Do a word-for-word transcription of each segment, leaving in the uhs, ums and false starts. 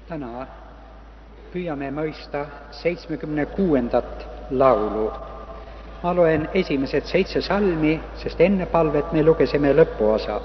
Täna püüame mõista seitsmekümne kuuendat laulu. Ma loen esimesed seitse salmi, sest enne palvet me lugesime lõpuosa.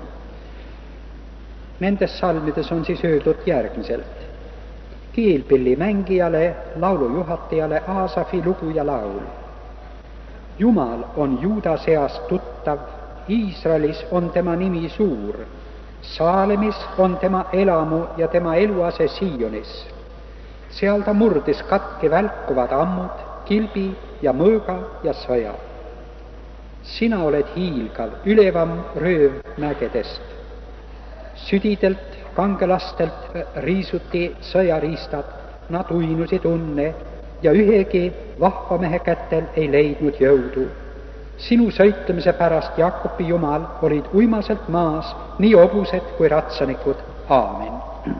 Nendes salmides on siis öeldud järgmiselt. Kiilpilli mängijale, laulu juhatajale Aasafi lugu ja laul. Jumal on Juuda seas tuttav, Iisraelis on tema nimi suur. Saalemis on tema elamu ja tema eluase Sionis. Seal ta murdis katki välkuvad ammud, kilbi ja mõõga ja sõja. Sina oled hiilgav, ülevam rööv mägedest. Südidelt, kangelastelt riisuti sõjariistad, nad uinusid unne ja ühegi vahvamehe kätel ei leidnud jõudu. Sinu sõitlemise pärast, Jaakobi Jumal, olid uimaselt maas nii hobused kui ratsanikud. Aamen.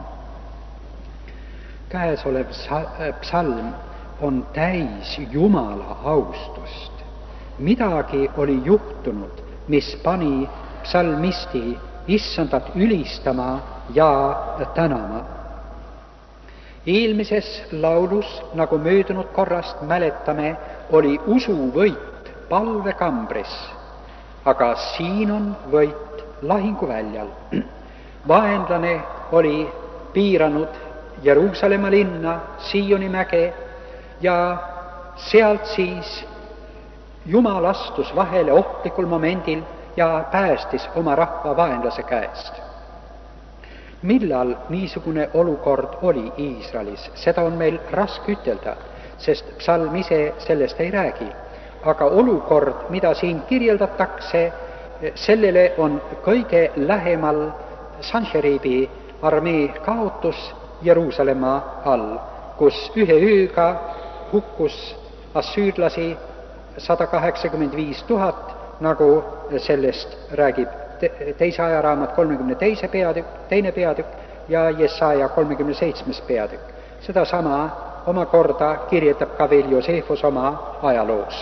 Käesolev psalm on täis Jumala austust. Midagi oli juhtunud, mis pani psalmisti issandat ülistama ja tänama. Eelmises laulus, nagu möödunud korrast mäletame, oli usuvõit palvekambris, aga siin on võit lahinguväljal. Vaenlane oli piiranud Jeruusalemma linna, Sioni mäge, ja sealt siis Jumal astus vahele ohtlikul momendil ja päästis oma rahva vaenlase käest. Millal niisugune olukord oli Iisraelis, seda on meil raske ütelda, sest psalm ise sellest ei räägi. Aga olukord, mida siin kirjeldatakse, sellele on kõige lähemal Sanheribi armee kaotus Jeruusalemma all, kus ühe ööga hukkus assüürlasi sada kaheksakümmend viis tuhat, nagu sellest räägib teise ajaraamat kolmekümne teise peatükk, teine peatükk ja Jesaja kolmekümne seitsmes peatükk. Seda sama omakorda kirjeldab ka veel Joseefus oma ajaloos.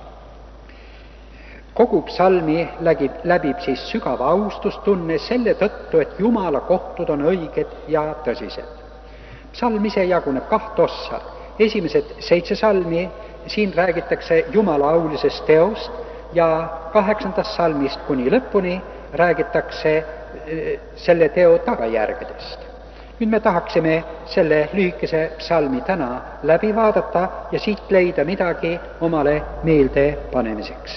Kogu psalmi läbib, läbib siis sügav austustunne selle tõttu, et Jumala kohtud on õiged ja tõsised. Psalm ise jaguneb kaht ossa. Esimesed seitse salmi, siin räägitakse Jumala aulisest teost ja kaheksandast salmist kuni lõpuni räägitakse selle teo tagajärgedest. Nüüd me tahaksime selle lühikese psalmi täna läbi vaadata ja siit leida midagi omale meelde panemiseks.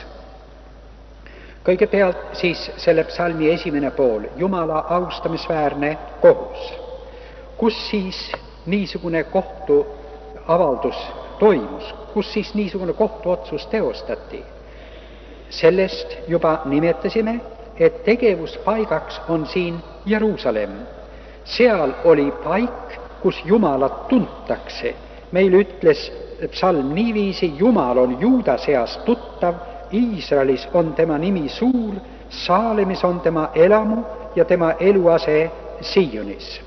Kõigepealt siis selle psalmi esimene pool, Jumala austamisväärne kohus. Kus siis niisugune kohtuavaldus toimus? Kus siis niisugune kohtuotsus teostati? Sellest juba nimetasime, et tegevuspaigaks on siin Jeruusalemm. Seal oli paik, kus Jumalat tuntakse. Meil ütles psalm niiviisi, Jumal on Juuda seas tuttav, Iisraelis on tema nimi suur, Saalemis on tema elamu ja tema eluase Sionis.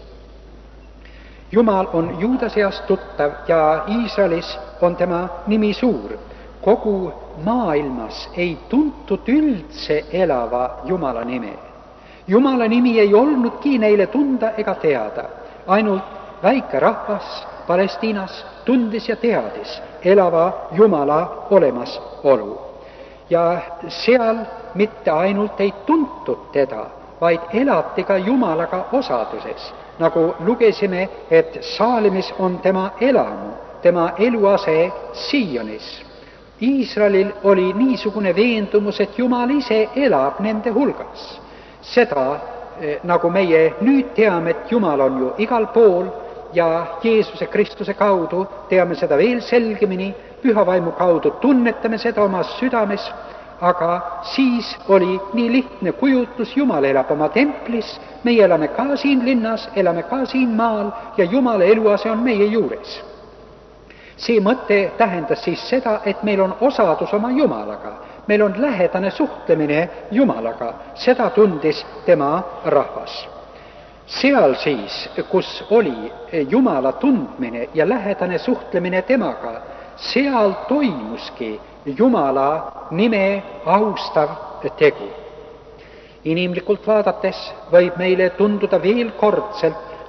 Jumal on Juuda seas tuttav ja Iisraelis on tema nimi suur. Kogu maailmas ei tuntud üldse elava Jumala nime. Jumala nimi ei olnudki neile tunda ega teada. Ainult väike rahvas Palestiinas tundis ja teadis elava Jumala olemasolu. Ja seal mitte ainult ei tuntud teda, vaid elati ka Jumalaga osaduses. Nagu lugesime, et Saalemis on tema elamu, tema eluase Sionis. Iisraelil oli niisugune veendumus, et Jumal ise elab nende hulgas. Seda, nagu meie nüüd teame, et Jumal on ju igal pool ja Jeesuse Kristuse kaudu teame seda veel selgemini, püha vaimu kaudu tunnetame seda oma südames, aga siis oli nii lihtne kujutlus, Jumal elab oma templis, meie elame ka siin linnas, elame ka siin maal ja Jumala eluase on meie juures. See mõte tähendas siis seda, et meil on osadus oma Jumalaga, meil on lähedane suhtlemine Jumalaga, seda tundis tema rahvas. Seal siis, kus oli Jumala tundmine ja lähedane suhtlemine temaga, seal toimuski Jumala nime austav tegu. Inimlikult vaadates võib meile tunduda veel kordselt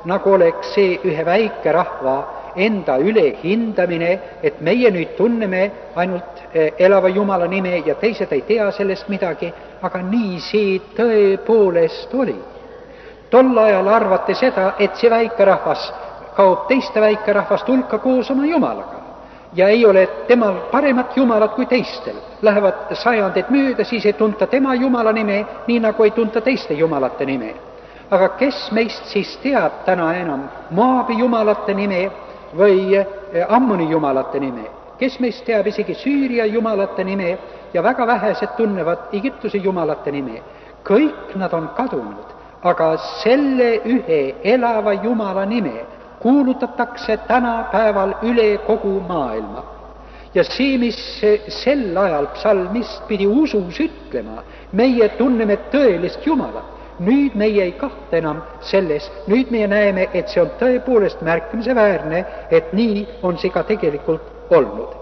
nagu oleks see ühe väike rahva enda ülehindamine, et meie nüüd tunneme ainult elava Jumala nime ja teised ei tea sellest midagi, aga nii see tõepoolest oli. Tol ajal arvati seda, et see väikerahvas kaob teiste väikerahvast hulka koos oma Jumalaga ja ei ole temal paremat Jumalat kui teistel. Lähevad sajandid mööda, siis ei tunta tema Jumala nime, nii nagu ei tunta teiste Jumalate nime. Aga kes meist siis teab täna enam Moabi Jumalate nime või Ammoni Jumalate nime? Kes meist teab isegi Süüria Jumalate nime ja väga vähesed tunnevad Egiptuse Jumalate nime? Kõik nad on kadunud, aga selle ühe elava Jumala nime kuulutatakse tänapäeval üle kogu maailma. Ja see, mis sel ajal psalmist pidi usus ütlema, meie tunneme tõelist Jumalat. Nüüd meie ei kahta enam selles, nüüd meie näeme, et see on tõepoolest märkimisväärne, et nii on see ka tegelikult olnud.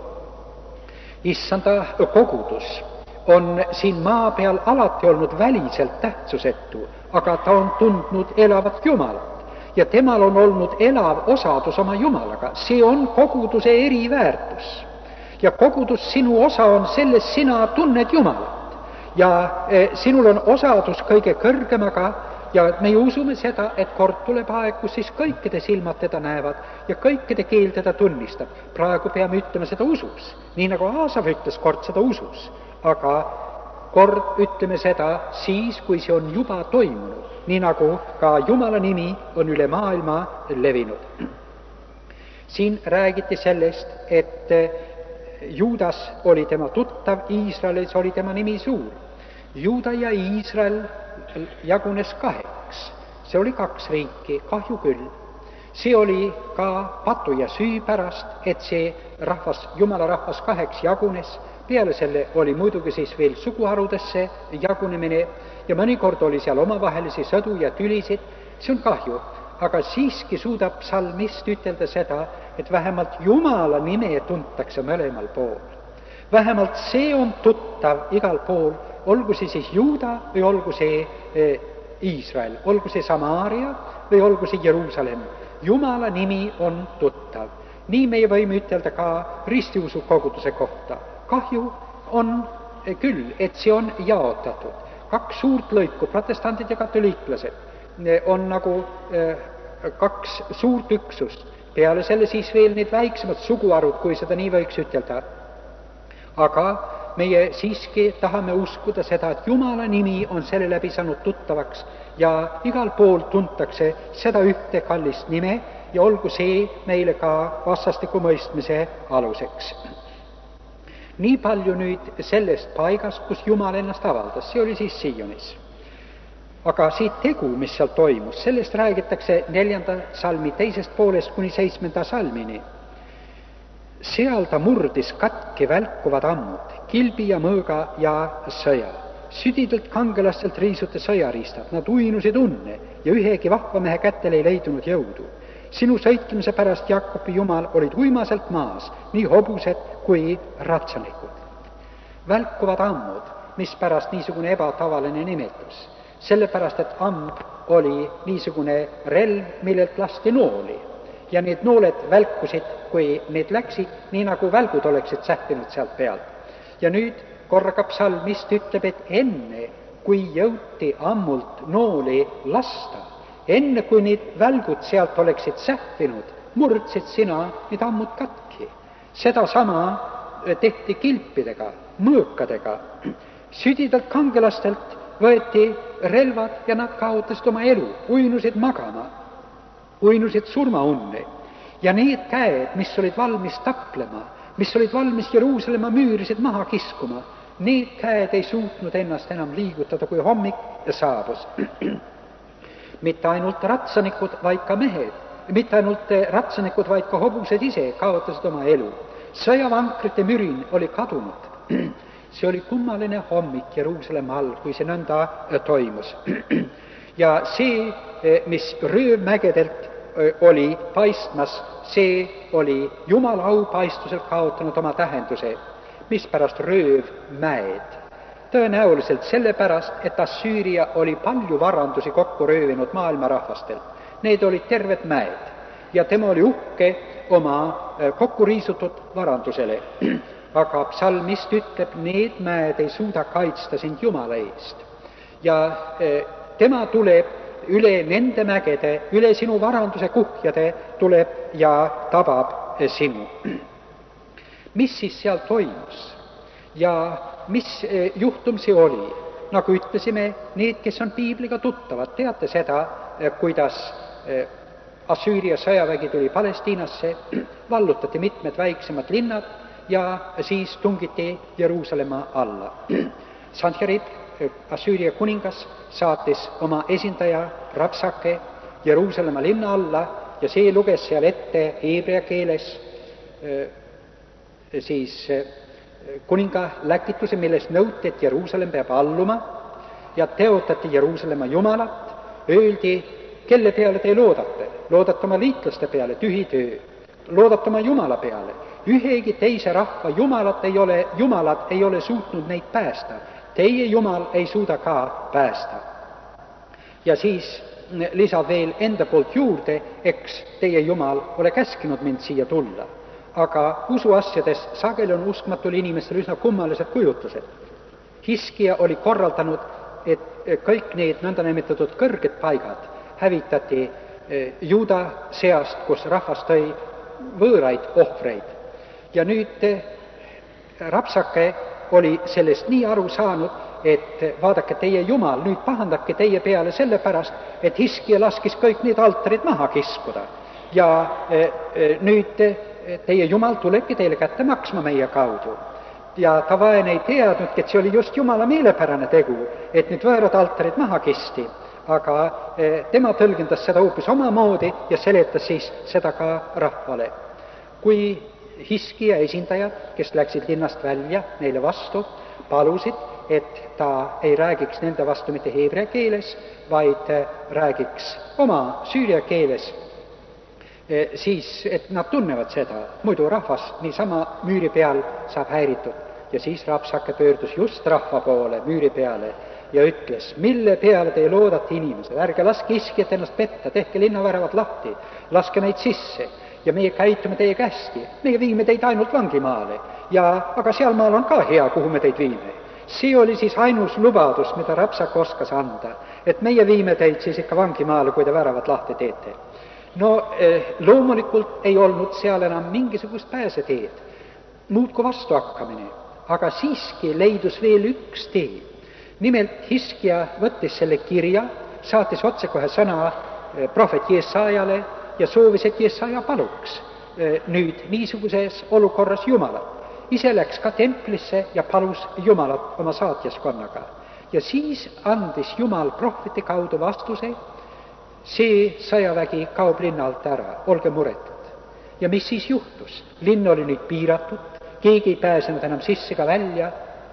Issanda kogudus on siin maa peal alati olnud väliselt tähtsusetu, aga ta on tundnud elavat Jumalat ja temal on olnud elav osadus oma Jumalaga. See on koguduse eriväärtus ja kogudus sinu osa on selles, sina tunned Jumalat ja eh, sinul on osadus kõige kõrgemaga ja me usume seda, et kord tuleb aeg, kus siis kõikide silmad teda näevad ja kõikide keel teda tunnistab. Praegu peame ütlema seda usus, nii nagu Aasaf ütles kord seda usus, aga kord ütleme seda siis, kui see on juba toimunud, nii nagu ka Jumala nimi on üle maailma levinud. Siin räägiti sellest, et Juudas oli tema tuttav, Iisraelis oli tema nimi suur. Juuda ja Iisrael jagunes kaheks. See oli kaks riiki, kahju küll. See oli ka patu ja süü pärast, et see rahvas, Jumala rahvas kaheks jagunes. Peale selle oli muidugi siis veel suguharudesse jagunemine ja mõnikord oli seal omavahelisi sõdu ja tülisid. See on kahju, aga siiski suudab psalmist ütelda seda, et vähemalt Jumala nime tuntakse mõlemal pool. Vähemalt see on tuttav igal pool, olgu see siis Juuda või olgu see Iisrael, olgu see Samaaria või olgu see Jeruusalemm. Jumala nimi on tuttav. Nii meie võime ütelda ka ristiusu koguduse kohta. Kahju on küll, et see on jaotatud. Kaks suurt lõiku, protestandid ja katoliiklased, on nagu kaks suurt üksust. Peale selle siis veel need väiksemad suguarud, kui seda nii võiks ütelda. Aga meie siiski tahame uskuda seda, et Jumala nimi on selle läbi saanud tuttavaks ja igal pool tuntakse seda ühte kallist nime ja olgu see meile ka vastastiku mõistmise aluseks. Nii palju nüüd sellest paigast, kus Jumal ennast avaldas, see oli siis Sionis. Aga siit tegu, mis seal toimus, sellest räägitakse neljanda salmi teisest poolest kuni seitsmenda salmini. Seal ta murdis katki välkuvad ammud, kilbi ja mõõga ja sõja. Südidelt kangelastelt riisute sõjariistad, nad uinusid unne ja ühegi vahva mehe kätel ei leidunud jõudu. Sinu sõitlemise pärast, Jakobi Jumal, olid uimaselt maas, nii hobused kui ratsanikud. Välkuvad ammud, mis pärast niisugune ebatavaline nimetus. Sellepärast, et amm oli niisugune relv, millelt lasti nooli ja need nooled välkusid, kui need läksid, nii nagu välgud oleksid sähtinud sealt pealt. Ja nüüd korraga psalmist ütleb, et enne, kui jõuti ammult nooli lasta, enne kui need välgud sealt oleksid sähtinud, murdsid sina need ammud katki. Seda sama tehti kilpidega, mõõkadega. Südidelt kangelastelt võeti relvad ja nad kaotasid oma elu, uinusid magama, uinusid surmaunne. Ja need käed, mis olid valmis taplema, mis olid valmis Jeruusalemma müürisid maha kiskuma, need käed ei suutnud ennast enam liigutada, kui hommik saabus. Mitte ainult ratsanikud, vaid ka mehed, mitte ainult ratsanikud, vaid ka hobused ise kaotasid oma elu. Sõjavankrite mürin oli kadunud. See oli kummaline hommik Jeruusalemma all, kui see nõnda toimus. Ja see, mis röövmägedelt oli paistmas, see oli Jumala aupaistuselt kaotanud oma tähenduse. Mispärast röövmäed? Tõenäoliselt sellepärast, et Assüüria oli palju varandusi kokku röövinud maailma rahvastelt. need olid terved mäed ja tema oli uhke oma kokku riisutud varandusele. Aga psalmist ütleb, need mäed ei suuda kaitsta sind Jumala eest. Ja tema tuleb üle nende mägede, üle sinu varanduse kuhjade tuleb ja tabab sinu. Mis siis seal toimus ja mis juhtum see oli? Nagu ütlesime, need, kes on piibliga tuttavad, teate seda, kuidas Assüüria sõjavägi tuli Palestiinasse, vallutati mitmed väiksemad linnad ja siis tungiti Jeruusalemma alla. Sanherib, Assüüria kuningas, saatis oma esindaja Rapsake Jeruusalemma linna alla ja see luges seal ette heebrea keeles siis kuninga läkituse, milles nõuti, et Jeruusalemm peab alluma ja teotati Jeruusalemma Jumalat, öeldi, kelle peale te loodate? Loodate oma liitlaste peale, tühi töö. Loodate oma Jumala peale. Ühegi teise rahva Jumalat ei ole, Jumalad ei ole suutnud neid päästa. Teie Jumal ei suuda ka päästa. Ja siis lisab veel enda poolt juurde, eks teie Jumal ole käskinud mind siia tulla. Aga usuasjades sageli on uskmatul inimestel üsna kummalised kujutlused. Hiskija oli korraldanud, et kõik need nõndanimetatud kõrged paigad hävitati Juuda seast, kus rahvas tõi võõraid ohvreid. Ja nüüd Rapsake oli sellest nii aru saanud, et vaadake, teie Jumal nüüd pahandabki teie peale sellepärast, et Hiskija laskis kõik need altarid maha kiskuda. Ja nüüd teie Jumal tulebki teile kätte maksma meie kaudu. Ja ta vaene ei teadnudki, et see oli just Jumala meelepärane tegu, et need võõrad altarid maha kisti. Aga tema tõlgendas seda hoopis omamoodi ja seletas siis seda ka rahvale. Kui Hiskija esindajad, kes läksid linnast välja neile vastu, palusid, et ta ei räägiks nende vastu mitte heebrea keeles, vaid räägiks oma süüria keeles, siis et nad tunnevad seda, muidu rahvas niisama müüri peal saab häiritud. Ja siis Rapsake pöördus just rahva poole müüri peale ja ütles, mille peale te loodate inimesed, ärge laske Hiskijat ennast petta, tehke linnaväravad lahti, laske meid sisse ja meie käitume teie kästi, meie viime teid ainult vangimaale ja aga sealmaal on ka hea, kuhu me teid viime. See oli siis ainus lubadus, mida Rapsak oskas anda, et meie viime teid siis ikka vangimaale, kui te väravad lahti teete. No loomulikult ei olnud seal enam mingisugust pääseteed, muudku vastu hakkamine, aga siiski leidus veel üks tee. Nimelt Hiskija võttis selle kirja, saatis otsekohe sõna prohvet Jesajale ja soovis, et Jesaja paluks nüüd niisuguses olukorras Jumalat. Ise läks ka templisse ja palus Jumalat oma saatjaskonnaga. Ja siis andis Jumal prohveti kaudu vastuse, see sõjavägi kaob linna alt ära, olge muretud. Ja mis siis juhtus? Linn oli nüüd piiratud, keegi ei pääsenud enam sisse ka välja.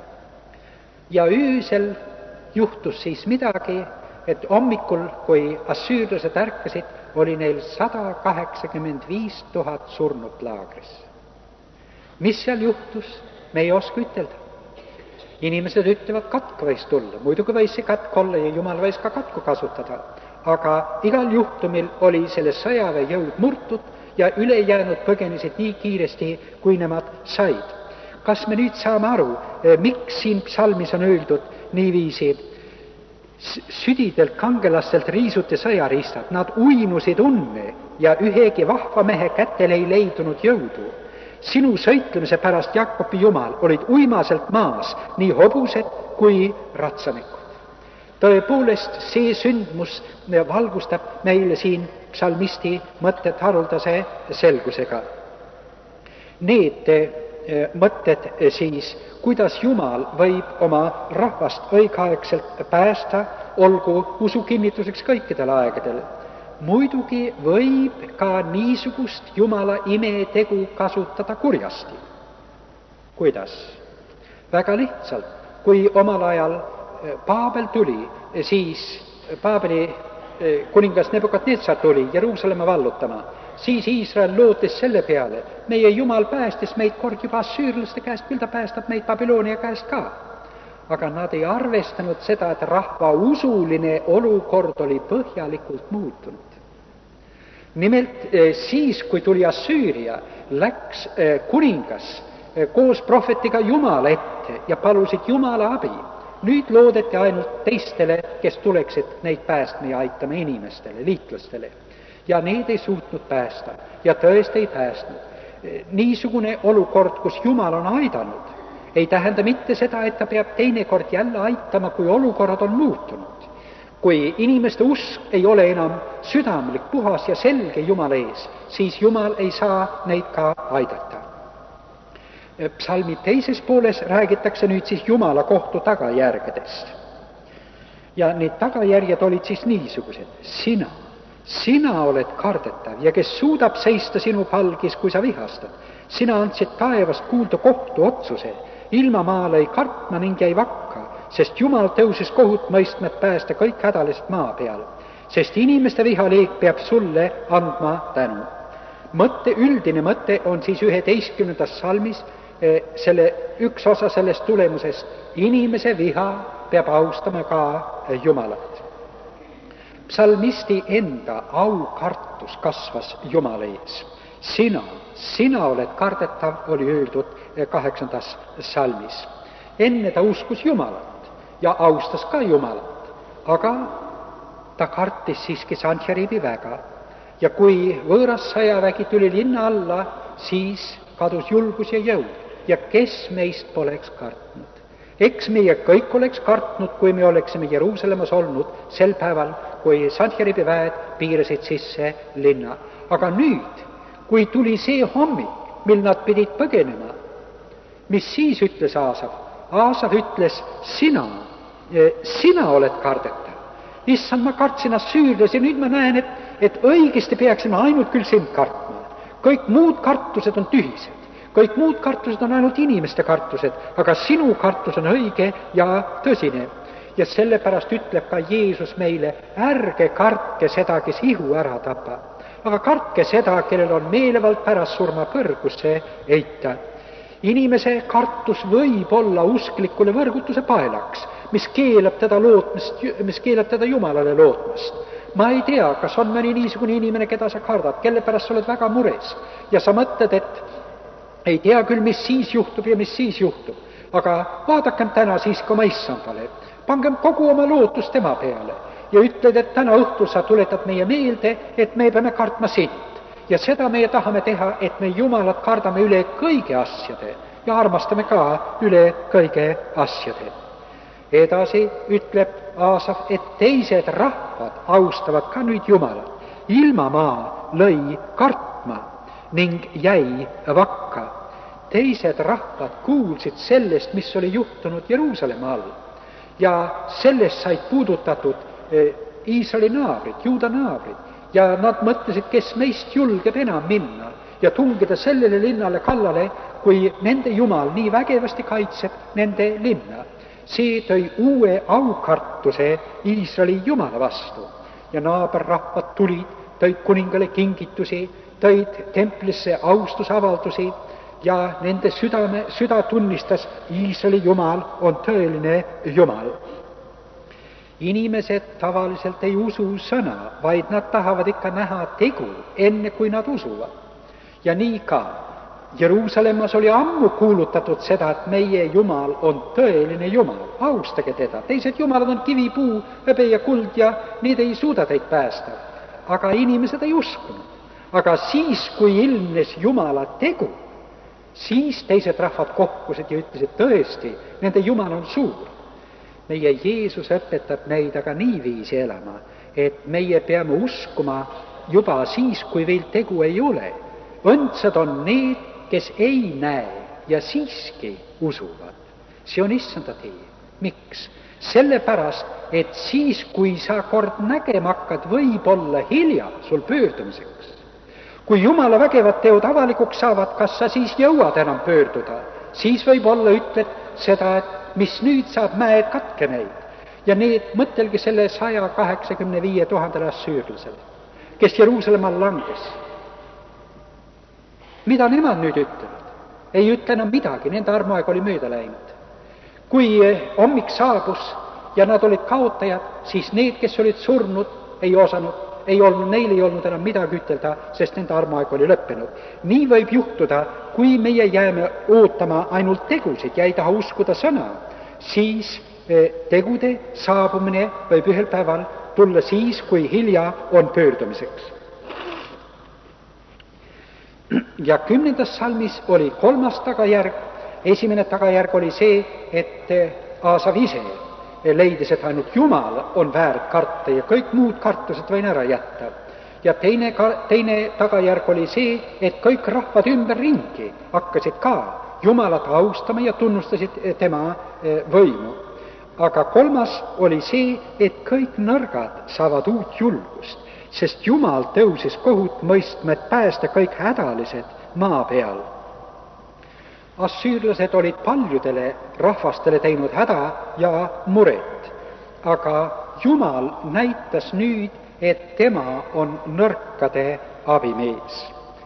Ja öösel juhtus siis midagi, et hommikul, kui assüürlased ärkasid, oli neil sada kaheksakümmend viis tuhat surnut laagris. Mis seal juhtus, me ei oska ütelda. Inimesed ütlevad, katk võis tulla, muidugi võis see katk olla ja Jumal võis ka katku kasutada. Aga igal juhtumil oli selle sõjaväe jõud murtud ja ülejäänud põgenesid nii kiiresti, kui nemad said. Kas me nüüd saame aru, miks siin psalmis on öeldud niiviisi, südidelt kangelastelt riisuti sõjariistad, nad uinusid unne ja ühegi vahva mehe kätel ei leidunud jõudu. Sinu sõitlemise pärast, Jakobi Jumal, olid uimaselt maas nii hobused kui ratsanikud. Tõepoolest, see sündmus valgustab meile siin psalmisti mõtted haruldase selgusega. Need mõtted siis, kuidas Jumal võib oma rahvast õigeaegselt päästa, olgu usu kinnituseks kõikidel aegadel. Muidugi võib ka niisugust Jumala imetegu kasutada kurjasti. Kuidas? Väga lihtsalt, kui omal ajal Paabel tuli, siis Paabeli kuningas Nebukadnetsar tuli Jeruusalemma vallutama, siis Iisrael lootis selle peale, meie Jumal päästis meid kord juba assüürlaste käest, küll ta päästab meid Babyloonia käest ka. Aga nad ei arvestanud seda, et rahva usuline olukord oli põhjalikult muutunud. nimelt siis, kui tuli Assüüria, läks kuningas koos prohvetiga Jumala ette ja palusid Jumala abi. Nüüd loodeti ainult teistele, kes tuleksid neid päästma ja aitama inimestele, liitlastele. Ja need ei suutnud päästa ja tõesti ei päästnud. Niisugune olukord, kus Jumal on aidanud, ei tähenda mitte seda, et ta peab teinekord jälle aitama, kui olukorrad on muutunud. Kui inimeste usk ei ole enam südamlik, puhas ja selge Jumala ees, siis Jumal ei saa neid ka aidata. Psalmi teises pooles räägitakse nüüd siis Jumala kohtu tagajärgedest. Ja need tagajärjed olid siis niisugused. Sina, sina oled kardetav ja kes suudab seista sinu palgis, kui sa vihastad. Sina andsid taevast kuulda kohtu otsuse, ilmamaale ei kartma ning jäi vakka, sest Jumal tõusis kohut mõistma, et päästa kõik hädalised maa peal. Sest inimeste vihaleek peab sulle andma tänu. Mõtte, üldine mõte on siis üheteistkümnendas salmis, selle üks osa sellest tulemusest. Inimese viha peab austama ka Jumalat. Psalmisti enda aukartus kasvas Jumala ees. Sina, sina oled kardetav, oli öeldud kaheksandas salmis. Enne ta uskus Jumalat ja austas ka Jumalat, aga ta kartis siiski Sancheribi väga. Ja kui võõras sõjavägi tuli linna alla, siis kadus julgus ja jõud. Ja kes meist poleks kartnud? Eks meie kõik oleks kartnud, kui me oleksime Jeruusalemmas olnud sel päeval, kui Sancheribi väed piirasid sisse linna. Aga nüüd, kui tuli see hommik, mil nad pidid põgenema, mis siis ütles Aasav? Aasav ütles, sina, sina oled kardetav. Issand, ma kartsin Assüürias ja nüüd ma näen, et, et õigesti peaksime ainult küll sind kartma. Kõik muud kartused on tühised. Kõik muud kartused on ainult inimeste kartused, aga sinu kartus on õige ja tõsine. Ja sellepärast ütleb ka Jeesus meile, ärge kartke seda, kes ihu ära tapa, aga kartke seda, kellel on meelevald pärast surma põrgusse heita. Inimese kartus võib olla usklikule võrgutuse paelaks, mis keelab teda lootmast, mis keelab teda Jumalale lootmast. Ma ei tea, kas on mõni niisugune inimene, keda sa kardad, kelle pärast sa oled väga mures ja sa mõtled, et ei tea küll, mis siis juhtub ja mis siis juhtub, aga vaadakem täna siiski oma Issandale, pangem kogu oma lootus tema peale ja ütled, et täna õhtul sa tuletad meie meelde, et me peame kartma sind. Ja seda meie tahame teha, et me Jumalat kardame üle kõige asjade ja armastame ka üle kõige asjade. Edasi ütleb Aasav, et teised rahvad austavad ka nüüd Jumalat. Ilmamaa lõi kartma ning jäi vakka. Teised rahvad kuulsid sellest, mis oli juhtunud Jeruusalemma all. Ja sellest said puudutatud Iisraeli naabrid, Juuda naabrid. Ja nad mõtlesid, kes meist julgeb enam minna ja tungida sellele linnale kallale, kui nende Jumal nii vägevasti kaitseb nende linna. See tõi uue aukartuse Iisraeli Jumala vastu. Ja naaberrahvad tulid, tõid kuningale kingitusi, tõid templisse austusavaldusi ja nende südame, süda tunnistas, Iisraeli Jumal on tõeline Jumal. Inimesed tavaliselt ei usu sõna, vaid nad tahavad ikka näha tegu, enne kui nad usuvad. Ja nii ka Jeruusalemmas oli ammu kuulutatud seda, et meie Jumal on tõeline Jumal, austage teda. Teised Jumalad on kivipuu, hõbe ja kuld ja need ei suuda teid päästa. Aga inimesed ei uskunud. Aga siis, kui ilmnes Jumala tegu, siis teised rahvad kohkusid ja ütlesid, tõesti, nende Jumal on suur. Meie Jeesus õpetab neid aga niiviisi elama, et meie peame uskuma juba siis, kui veel tegu ei ole. Õndsad on need, kes ei näe ja siiski usuvad. See on issanda tee. Miks? Sellepärast, et siis, kui sa kord nägema hakkad, võib olla hilja sul pöördumiseks. Kui Jumala vägevad teod avalikuks saavad, kas sa siis jõuad enam pöörduda? Siis võib olla ütled seda, et mis nüüd saab, mäed katke neid. Ja need, mõtelge selle saja kaheksakümne viie tuhandele assüürlasele, kes Jeruusalemmal langes. Mida nemad nüüd ütlevad? Ei ütle enam midagi, nende armuaeg oli mööda läinud. Kui hommik saabus ja nad olid kaotajad, siis need, kes olid surnud, ei osanud ei olnud, neil ei olnud enam midagi ütelda, sest nende armuaeg oli lõppenud. nii võib juhtuda, kui meie jääme ootama ainult tegusid ja ei taha uskuda sõna, siis tegude saabumine võib ühel päeval tulla siis, kui hilja on pöördumiseks. Ja kümnendas salmis oli kolmas tagajärg. Esimene tagajärg oli see, et Aasav ise leidis, et ainult Jumal on väärt karta ja kõik muud kartused võin ära jätta. Ja teine, teine tagajärg oli see, et kõik rahvad ümberringi hakkasid ka Jumalat austama ja tunnustasid tema võimu. Aga kolmas oli see, et kõik nõrgad saavad uut julgust, sest Jumal tõusis kohut mõistma, et päästa kõik hädalised maa peal. Assüürlased olid paljudele rahvastele teinud häda ja muret, aga Jumal näitas nüüd, et tema on nõrkade abimees.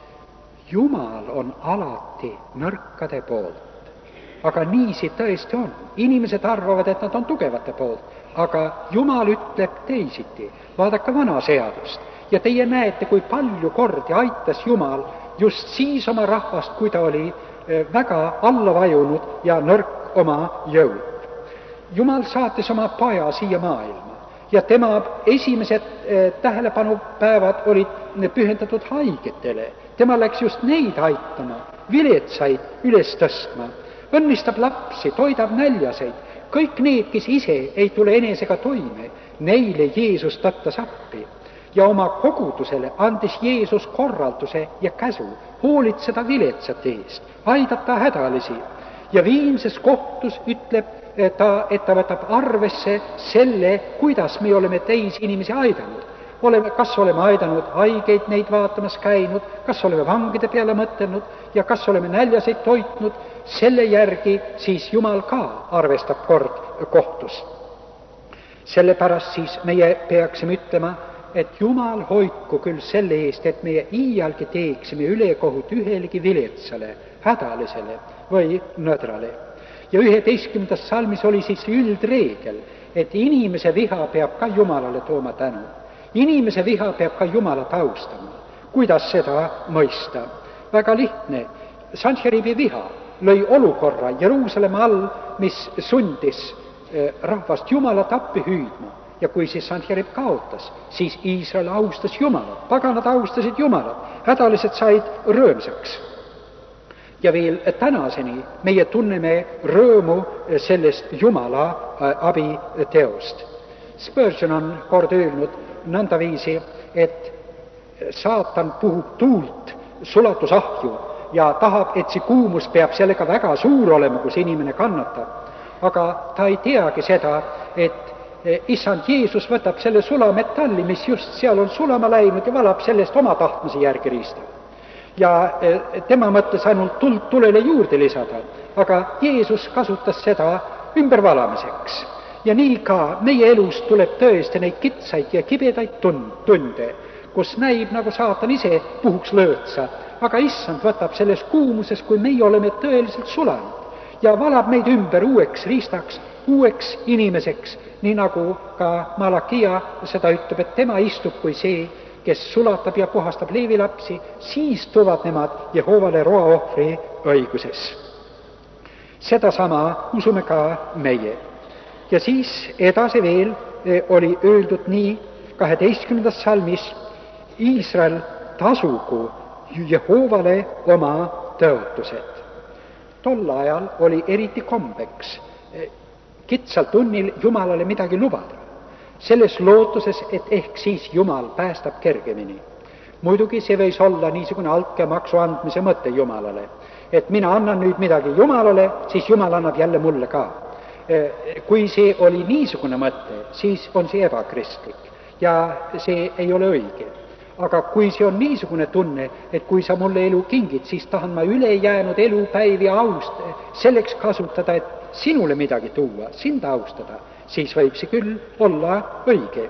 Jumal on alati nõrkade poolt. Aga nii see tõesti on. Inimesed arvavad, et nad on tugevate poolt, aga Jumal ütleb teisiti. Vaadake vana seadust ja teie näete, kui palju kordi aitas Jumal just siis oma rahvast, kui ta oli väga alla vajunud ja nõrk oma jõud. Jumal saatis oma paja siia maailma ja tema esimesed tähelepanupäevad olid pühendatud haigetele. Tema läks just neid aitama, viletsaid üles tõstma, õnnistab lapsi, toidab näljaseid. Kõik need, kes ise ei tule enesega toime, neile Jeesus tõttas appi. Ja oma kogudusele andis Jeesus korralduse ja käsu hoolitseda viletsate eest, aidata hädalisi. Ja viimses kohtus ütleb ta, et ta võtab arvesse selle, kuidas me oleme teisi inimesi aidanud. Oleme, kas oleme aidanud haigeid neid vaatamas käinud, kas oleme vangide peale mõtelnud ja kas oleme näljaseid toitnud, selle järgi siis Jumal ka arvestab kord kohtus. Sellepärast siis meie peaksime ütlema, et Jumal hoidku küll selle eest, et meie iialgi teeksime ülekohut ühelegi viletsale, hädalisele või nõdrale. Ja üheteistkümnendas salmis oli siis üldreegel, et inimese viha peab ka Jumalale tooma tänu. Inimese viha peab ka Jumalat austama. Kuidas seda mõista? Väga lihtne. Sanheribi viha lõi olukorra Jeruusalemma all, mis sundis rahvast Jumalat appi hüüdma. Ja kui siis Sanherib kaotas, siis Iisrael austas Jumalat, paganad austasid Jumalat, hädalised said rõõmsaks. Ja veel tänaseni meie tunneme rõõmu sellest Jumala abiteost. Spurgeon on kord öelnud nõndaviisi, et saatan puhub tuult sulatusahju ja tahab, et see kuumus peab sellega väga suur olema, kus inimene kannatab. Aga ta ei teagi seda, et Issand Jeesus võtab selle sulametalli, mis just seal on sulama läinud ja valab sellest oma tahtmise järgi riista. Ja tema mõtles ainult tuld tulele juurde lisada, aga Jeesus kasutas seda ümbervalamiseks. Ja nii ka meie elus tuleb tõesti neid kitsaid ja kibedaid tunde, kus näib, nagu saatan ise puhuks lõõtsa, aga Issand võtab selles kuumuses, kui meie oleme tõeliselt sulanud ja valab meid ümber uueks riistaks, uueks inimeseks, nii nagu ka Malakia seda ütleb, et tema istub kui see, kes sulatab ja puhastab leevilapsi, siis tulevad nemad Jehovale roaohvri õiguses. Sedasama usume ka meie. Ja siis edasi veel oli öeldud nii kaheteistkümnendas salmis, Iisrael tasugu Jehovale oma tõotused. Tol ajal oli eriti kombeks kitsal tunnil Jumalale midagi lubada, selles lootuses, et ehk siis Jumal päästab kergemini. Muidugi see võis olla niisugune altkäemaksu andmise mõte Jumalale, et mina annan nüüd midagi Jumalale, siis Jumal annab jälle mulle ka. Kui see oli niisugune mõte, siis on see ebakristlik ja see ei ole õige. Aga kui see on niisugune tunne, et kui sa mulle elu kingid, siis tahan ma ülejäänud elupäivi aust selleks kasutada, et sinule midagi tuua, sind austada, siis võib see küll olla õige.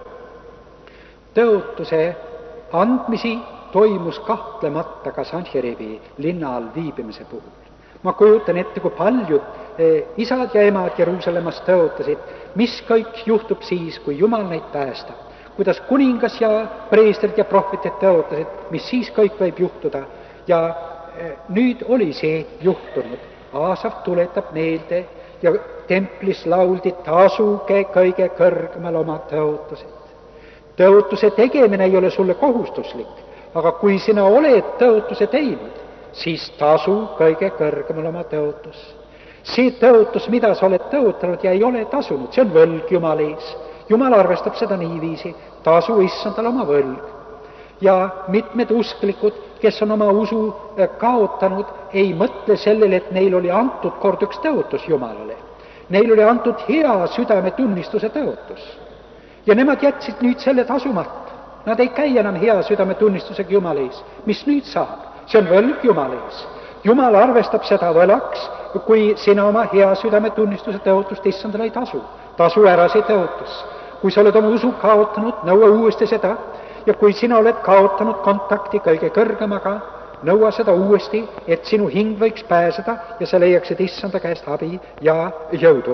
Tõotuse andmisi toimus kahtlemata ka Sanheribi linna all viibimise puhul. Ma kujutan ette, kui paljud isad ja emad Jeruusalemmas tõotasid, mis kõik juhtub siis, kui Jumal neid päästab. kuidas kuningas ja preestrid ja prohvetid tõotasid, mis siis kõik võib juhtuda. Ja nüüd oli see juhtunud. Aasaf tuletab meelde ja templis lauldi, tasuge kõige kõrgemal oma tõotused. Tõotuse tegemine ei ole sulle kohustuslik, aga kui sina oled tõotuse teinud, siis tasu kõige kõrgemal oma tõotus. See tõotus, mida sa oled tõotanud ja ei ole tasunud, see on võlg Jumala ees. Jumal arvestab seda niiviisi, tasu issandal oma võlg. Ja mitmed usklikud, kes on oma usu kaotanud, ei mõtle sellele, et neil oli antud kord üks tõotus Jumalale. Neil oli antud hea südametunnistuse tõotus. Ja nemad jätsid nüüd selle tasumata. Nad ei käi enam hea südametunnistusega Jumala ees. Mis nüüd saab? See on võlg Jumala ees. Jumal arvestab seda võlaks, kui sina oma hea südametunnistuse tõotust issandale ei tasu. Tasu ära see tõotus. Kui sa oled oma usu kaotanud, nõua uuesti seda. Ja kui sina oled kaotanud kontakti kõige kõrgemaga, nõua seda uuesti, et sinu hing võiks pääseda ja sa leiaksid issanda käest abi ja jõudu.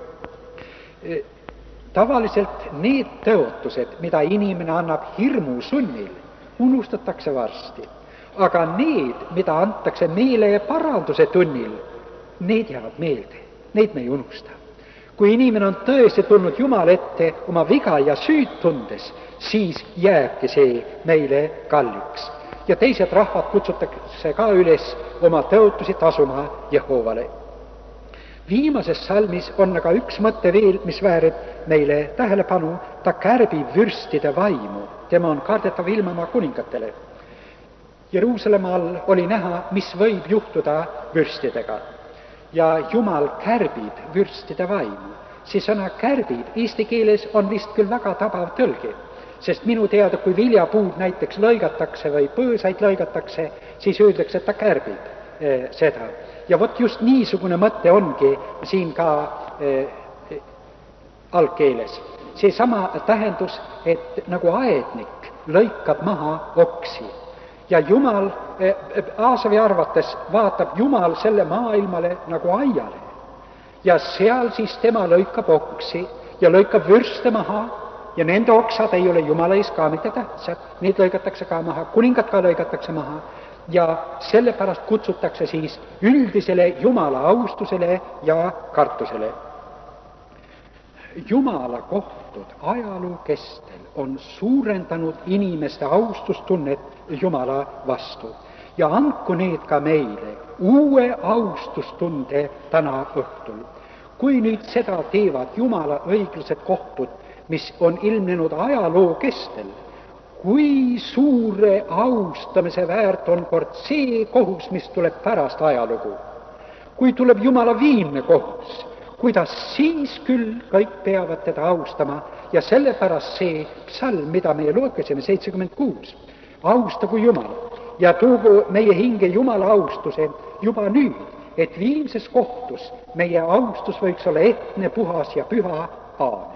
Tavaliselt need tõotused, mida inimene annab hirmu sunnil, unustatakse varsti. Aga need, mida antakse meele ja paranduse tunnil, need jäävad meelde, neid me ei unusta. Kui inimene on tõesti tulnud Jumala ette oma viga ja süüd tundes, siis jääbki see meile kalliks. Ja teised rahvad kutsutakse ka üles oma tõotusi tasuma Jehoovale. Viimases salmis on aga üks mõte veel, mis väärib meile tähelepanu. Ta kärbib vürstide vaimu. Tema on kardetav ilmamaa kuningatele. Jeruusalemma all oli näha, mis võib juhtuda vürstidega. Ja Jumal kärbib vürstide vaimu. See sõna kärbib eesti keeles on vist küll väga tabav tõlge, sest minu teada, kui viljapuud näiteks lõigatakse või põõsaid lõigatakse, siis öeldakse, et ta kärbib eh, seda. Ja vot just niisugune mõte ongi siin ka eh, algkeeles. See sama tähendus, et nagu aednik lõikab maha oksi. Ja Jumal, Aasavi arvates vaatab Jumal selle maailmale nagu aiale. Ja seal siis tema lõikab oksi ja lõikab vürste maha ja nende oksad ei ole Jumala ees ka mitte tähtsad. Need lõigatakse ka maha, kuningad ka lõigatakse maha ja sellepärast kutsutakse siis üldisele Jumala austusele ja kartusele. Jumala kohtud ajaloo kestel on suurendanud inimeste austustunnet Jumala vastu ja andku need ka meile uue austustunde täna õhtul. Kui nüüd seda teevad Jumala õiglased kohtud, mis on ilmnenud ajaloo kestel, kui suure austamise väärt on kord see kohus, mis tuleb pärast ajalugu. Kui tuleb Jumala viimne kohus, kuidas siis küll kõik peavad teda austama ja sellepärast see psalm, mida me lugesime, seitsekümmend kuus, austagu Jumal ja tuugu meie hinge Jumala austuse juba nüüd, et viimses kohtus meie austus võiks olla ehtne, puhas ja püha. Aamen.